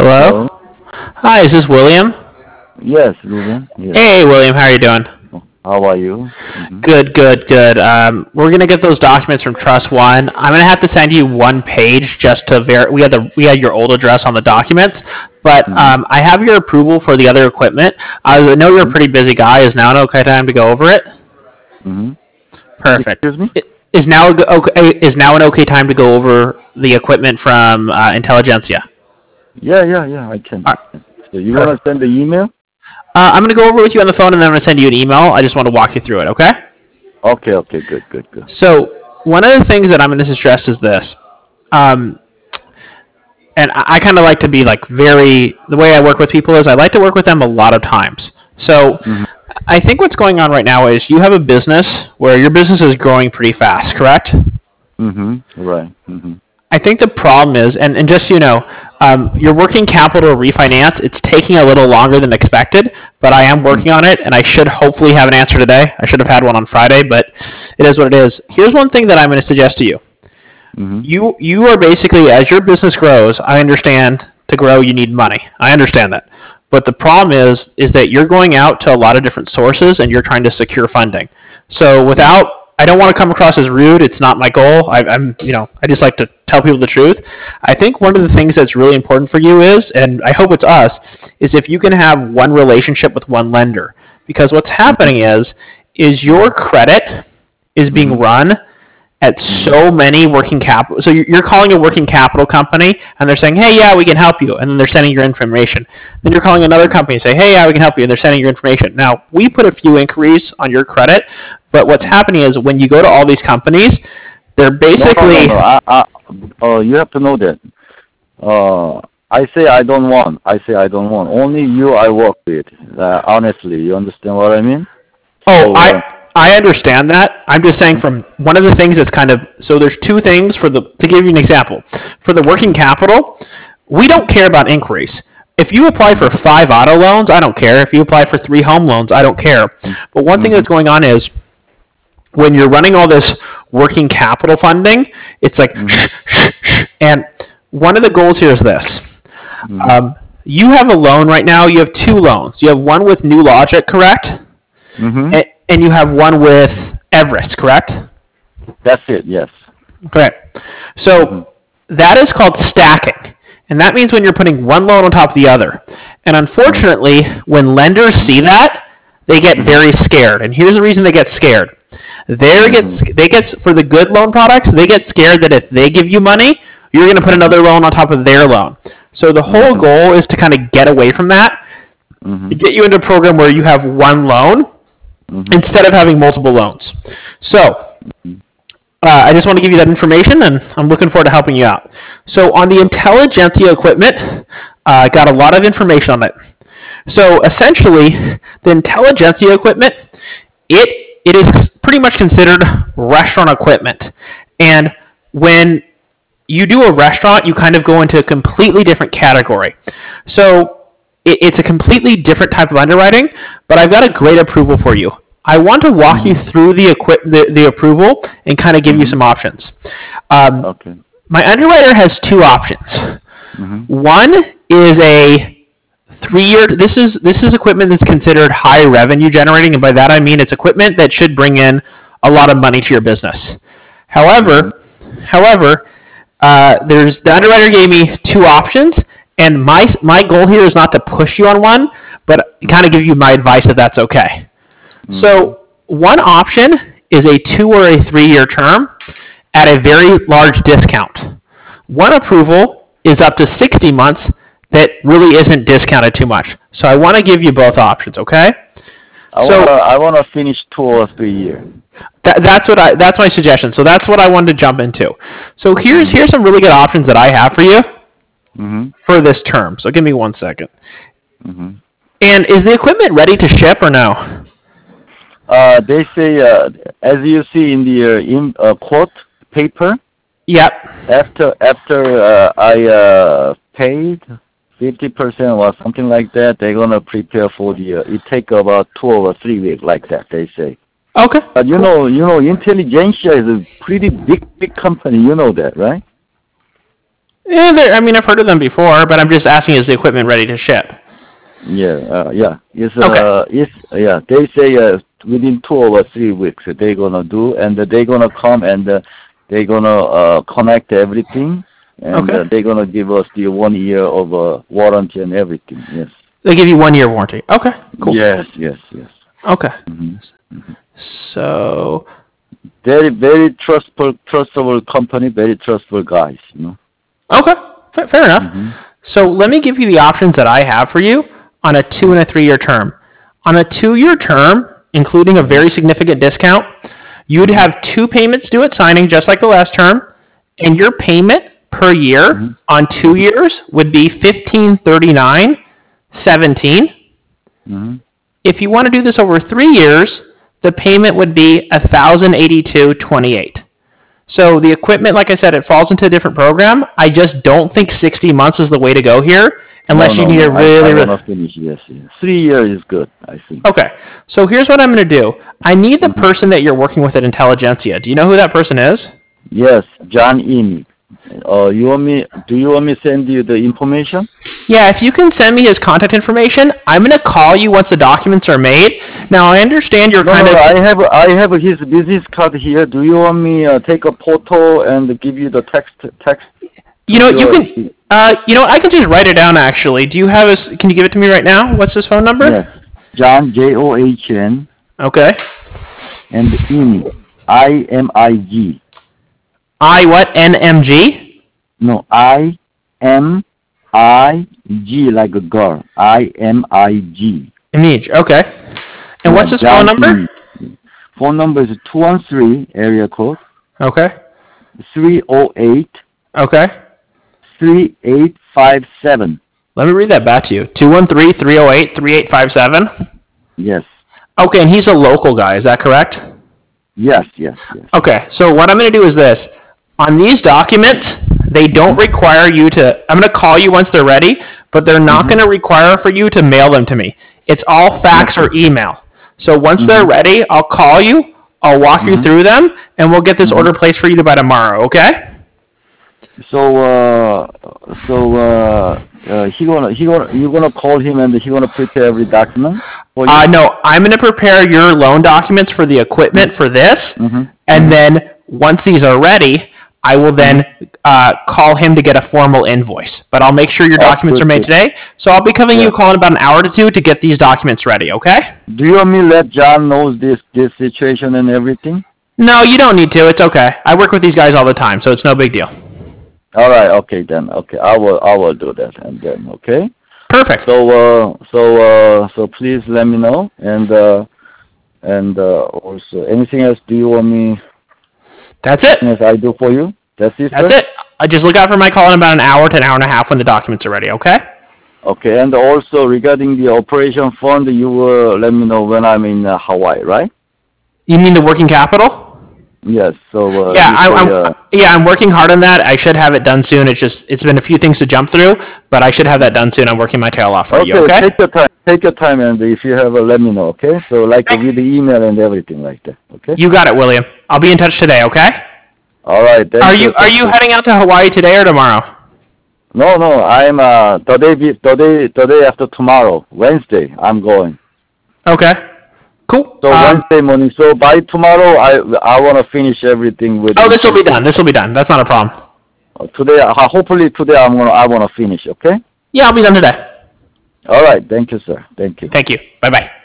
Hello? Hello. Hi, is this William? Yes, Ruben. Yes. Hey, William, how are you doing? How are you? Good, good, good. We're gonna get those documents from Trust One. I'm gonna have to send you one page just to we had your old address on the documents, but Mm-hmm. I have your approval for the other equipment. I know you're a Mm-hmm. pretty busy guy. Is now an okay time to go over it? Mm-hmm. Perfect. Excuse me? Is now an okay time to go over the equipment from Intelligentsia? Yeah, I can. All right, So you want to perfect. send the email? I'm gonna go over with you on the phone, and then I'm gonna send you an email. I just want to walk you through it. Okay? Okay, good. So one of the things that I'm going to suggest is this, um, and I kind of like to be like very. The way I work with people is I like to work with them a lot of times. So Mm-hmm. I think what's going on right now is you have a business where your business is growing pretty fast, correct? Mm-hmm. Right. Mm-hmm. I think the problem is, and just so you know, your working capital refinance, it's taking a little longer than expected, but I am working on it, and I should hopefully have an answer today. I should have had one on Friday, but it is what it is. Here's one thing that I'm going to suggest to you. Mm-hmm. You are basically, as your business grows, I understand to grow you need money. I understand that. But the problem is that you're going out to a lot of different sources and you're trying to secure funding. So I don't want to come across as rude. It's not my goal. I just like to tell people the truth. I think one of the things that's really important for you is, and I hope it's us, is if you can have one relationship with one lender. Because what's happening is your credit is being Mm-hmm. run at Mm-hmm. so many working capital. So you're calling a working capital company, and they're saying, "Hey, yeah, we can help you," and then they're sending your information. Then you're calling another company and say, "Hey, yeah, we can help you," and they're sending your information. Now we put a few inquiries on your credit, but what's Mm-hmm. happening is when you go to all these companies, they're No. basically You have to know that. I say I don't want. I say I don't want. Only you I work with. Honestly, you understand what I mean? Oh, So, I understand that. I'm just saying mhm. from one of the things that's kind of so there's two things to give you an example. For the working capital, we don't care about inquiries. If you apply for Mhm. 5 auto loans, I don't care. If you apply for 3 home loans, I don't care. But one thing Mhm. that's going on is when you're running all this working capital funding, it's like Mhm. and one of the goals here is this. Mhm. Um, you have a loan right now. You have 2 loans. You have one with New Logic, correct? Mhm. And you have one with Everest, correct? That's it. Yes. Correct. Mhm. So that is called stacking. And that means when you're putting one loan on top of the other. And Mhm. unfortunately, when lenders see that, they get Mhm. very scared. And here's the reason they get scared. Mhm. They get for the good loan products, they get scared that if they give you money, you're going to put Mhm. another loan on top of their loan. So the whole Mhm. goal is to kind of get away from that, to Mhm. get you into a program where you have one loan Mhm. instead of having multiple loans. So I just want to give you that information, and I'm looking forward to helping you out. So on the Intelligentsia equipment, I got a lot of information on it. So essentially, the Intelligentsia equipment, it is pretty much considered restaurant equipment, and when you do a restaurant, you kind of go into a completely different category. So it's a completely different type of underwriting, but I've got a great approval for you. I want to walk you Mhm. through the approval and kind of give you Mhm. some options. Um, Okay. my underwriter has 2 options. Mhm. One is a 3 year. This is equipment that's considered high revenue generating, and by that I mean it's equipment that should bring in a lot of money to your business. Mhm. However, there's the underwriter gave me 2 options, and my goal here is not to push you on one, but kind of give you my advice if that's okay. Mhm. So one option is a 2 or a 3 year term at a very large discount. One approval is up to 60 months that really isn't discounted too much. So I want to give you both options, okay? So I wanna finish 2 or 3 years. that's my suggestion. So that's what I wanted to jump into. So Mhm. here's some really good options that I have for you Mhm. for this term. So give me 1 second. Mhm. And is the equipment ready to ship or no? They say, as you see in the quote paper, Yep. after I paid 50% or something like that, they're gonna prepare for the. It take about 2 or 3 weeks, like that. They say. Okay. But Cool. Intelligentsia is a pretty big company. You know that, right? I mean, I've heard of them before, but I'm just asking, is the equipment ready to ship? Yeah. Okay. They say within 2 or 3 weeks they're gonna do, and they're gonna come and they're gonna connect everything, and Okay. they're gonna give us the 1 year of warranty and everything. Yes. They give you 1 year warranty. Okay. Cool. Yes. Okay. hmm So, Very trustable company, very trustful guys. okay. Fair enough. hmm So let me give you the options that I have for you on a 2 and a 3-year term. On a 2-year term, including a very significant discount, you would have 2 payments due at signing, just like the last term, and your payment per year hmm on 2 years would be $1,539.17. hmm If you want to do this over 3 years, the payment would be $1,082.28. So the equipment, like I said, it falls into a different program. I just don't think 60 months is the way to go here, unless you need a No. really, I really. wanna finish. Yes. 3 years is good, I think. Okay, so here's what I'm going to do. I need the Mhm. person that you're working with at Intelligentsia. Do you know who that person is? Yes, John Amy. Do you want me send you the information? Yeah, if you can send me his contact information, I'm going to call you once the documents are made. Now, I understand you're No, kind of. I have his business card here. Do you want me take a photo and give you the text? You know, you your- can. I can just write it down. Actually, do you have his? Can you give it to me right now? What's his phone number? Yes, John John Okay. and Amy IMIG. I what? NMG. No, IMIG like a girl. IMIG. Image. Okay. And what's his phone number? Amy. Phone number is 213 area code Okay. 308 Okay. 3857. Let me read that back to you. 213-308-3857. Yes. Okay, and he's a local guy. Is that correct? Yes. Okay, so what I'm going to do is this. On these documents, they don't require you to. I'm going to call you once they're ready, but they're not going to require for you to mail them to me. It's all fax or email. So once they're ready, I'll call you. I'll walk you through them, and we'll get this order placed for you by tomorrow. Okay? So you're gonna call him and he gonna prepare every document for you? No, I'm going to prepare your loan documents for the equipment for this, and then once these are ready, I will then call him to get a formal invoice. But I'll make sure your documents are made today. So I'll be giving you a call in about an hour to 2 to get these documents ready. Okay? Do you want me to let John knows this situation and everything? No, you don't need to. It's okay. I work with these guys all the time, so it's no big deal. All right. Okay then. Okay, I will do that and then. Okay. Perfect. So please let me know and also anything else do you want me? That's it. Yes, I do for you. That's it. That's sir? it. I just look out for my call in about an hour to an hour and a half when the documents are ready. Okay? Okay, and also regarding the operation fund, you will let me know when I'm in Hawaii, right? You mean the working capital? Yes. So I'm working hard on that. I should have it done soon. It's been a few things to jump through, but I should have that done soon. I'm working my tail off for you. Okay? Take your time, and if you have, let me know. Okay. So with the email and everything like that. Okay. You got it, William. I'll be in touch today. Okay? All right. Are you heading out to Hawaii today or tomorrow? No. I'm today after tomorrow, Wednesday. I'm going. Okay. Cool. So Wednesday morning. So by tomorrow, I want to finish everything with. Oh, this will be done. That's not a problem. Today, hopefully today I want to finish. Okay. Yeah, I'll be done today. All right. Thank you, sir. Thank you. Thank you. Bye-bye.